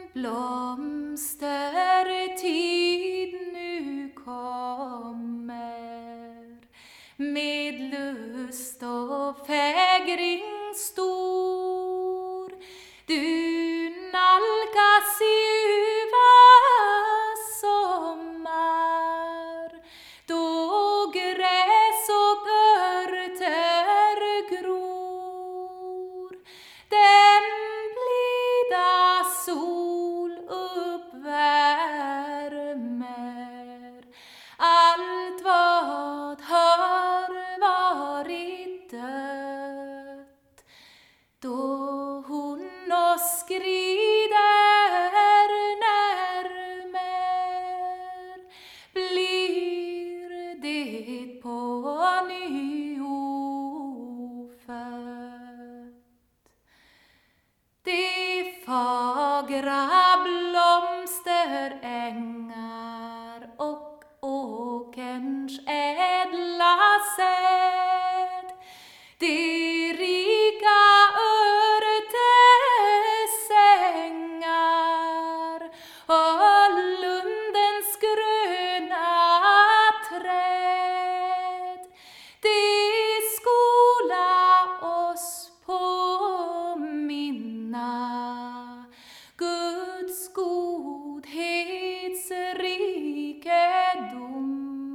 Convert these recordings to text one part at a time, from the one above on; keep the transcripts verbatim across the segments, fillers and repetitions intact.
blomstertid nu kommer, med lust och fägring stor. Du nalkas ljuva sommar, då gräs och örter gror. Den blida sol uppvärmer allt vad har varit dött. Då hon oss skrider närmer, blir det på ny ofött. De fagra blomsterängar och åkerns ädla säd, de rika örtesängar och lundens gröna träd, de skola oss påminna Guds godhets rikedom,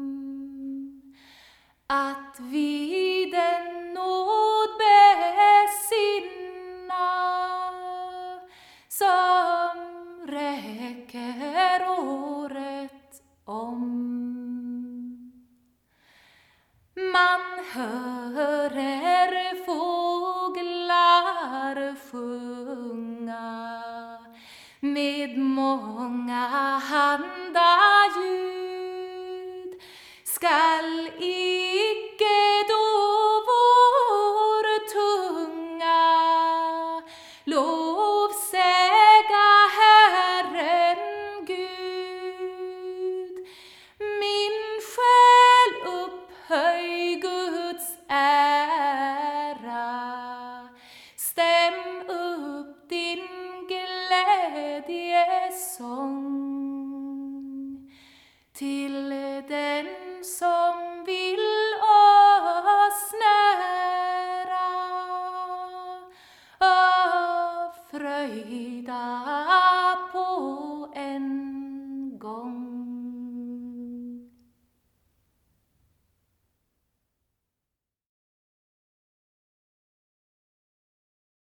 att vi den nåd besinna som räcker året om. Man hörer fåglar sjunga med många handaljud, skall icke då vår tunga lovsäga Herren Gud. Min själ upphöj Guds ära, stäm upp din glädjesång till den som vill oss nära, av fröjda